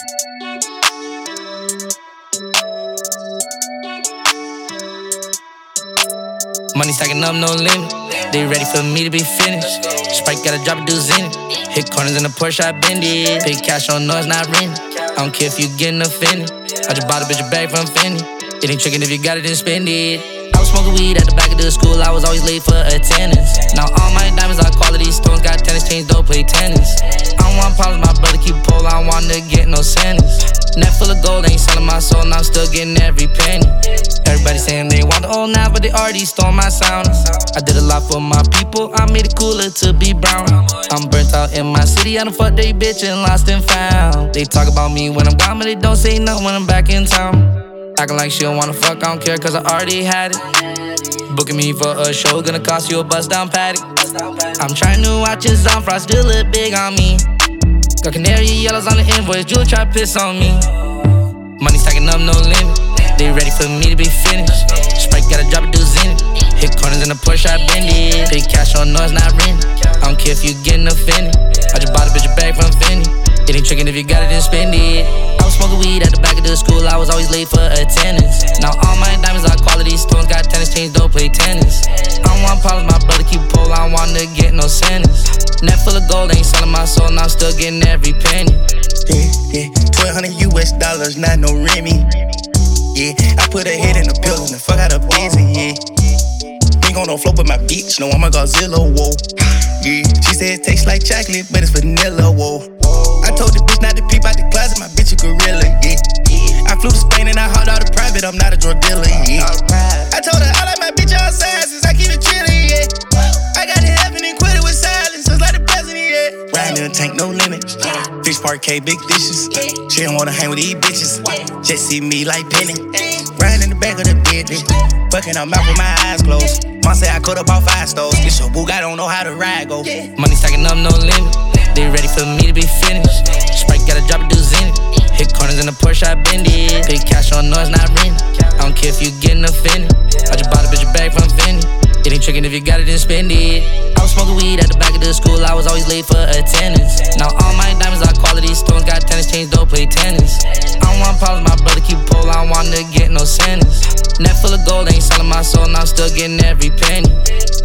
Money stacking up, no limit. They ready for me to be finished. Sprite gotta drop a deuce in it. Hit corners in the Porsche, I bend it. Pay cash on no, it's not rent. I don't care if you getting offended. I just bought a bitch a bag from Fendi. It ain't trickin' if you got it, then spend it. I was smoking weed at the back of the school, I was always late for attendance. Now all my diamonds are quality stones, got tennis chains, don't play tennis. I don't want problems, my brother keep pole, I don't want to get no sentence. Net full of gold, ain't selling my soul, now I'm still getting every penny. Everybody saying they want the old now, but they already stole my sound. I did a lot for my people, I made it cooler to be brown. I'm burnt out in my city, I done fucked they bitch and lost and found. They talk about me when I'm gone, but they don't say nothing when I'm back in town. Acting like she don't wanna fuck, I don't care cause I already had it. Booking me for a show, gonna cost you a bust down paddock. I'm trying to watch his on frost, still look big on me. Got canary yellows on the invoice, Jewel try piss on me. Money stacking up, no limit. They ready for me to be finished. Sprite gotta drop a deuce in it. Hit corners in the Porsche, I bend it. Pay cash on no, it's not rent. I don't care if you getting offended. I just bought a bitch a bag from Fendi. It ain't trickin' if you got it, then spend it. I was smoking weed at the back of the school, I was always late for attendance. Now all my diamonds are quality stones, got tennis chains, don't play tennis. I don't want problems, my brother keep pole, I don't want to get no sentence. Net full of gold, ain't selling my soul, now I'm still getting every penny. Yeah, $1,200 US, not no Remy. Yeah, I put her head in the pillows and fuck out her busy, yeah. Ain't gon' no float with my bitch, no, I'm a Godzilla, whoa. Yeah, she said it tastes like chocolate, but it's vanilla, whoa. I told the bitch not to peep out the closet, my bitch a gorilla, yeah. I flew to Spain and I hauled out the private, I'm not a drug dealer, yeah. I told her I like my bitch all sizes, I keep it chillin', yeah. I got it heaven and quit it with silence, just like the president, yeah. Riding in a tank, no limit. Fish parquet, big dishes. She don't wanna hang with these bitches. Just see me like Penny. Riding in the back of the Bentley. Fucking her mouth with my eyes closed. Mom say I could have bought 5 stoves. It's your book, I don't know how to ride, go. Money stacking up, no limit. They ready for me to be finished. Sprite gotta drop a deuce in it. Hit corners in the Porsche, I bend it. Pay cash on no, it's not rent. I don't care if you getting offended. I just bought a bitch a bag from Fendi. It ain't trickin' if you got it, then spend it. I was smoking weed at the back of the school, I was always late for attendance. Now all my diamonds are quality stones, got tennis chains, don't play tennis. I don't want problems, my brother keep pole, I don't want to get no sentence. Net full of gold, ain't selling my soul, now I'm still getting every penny.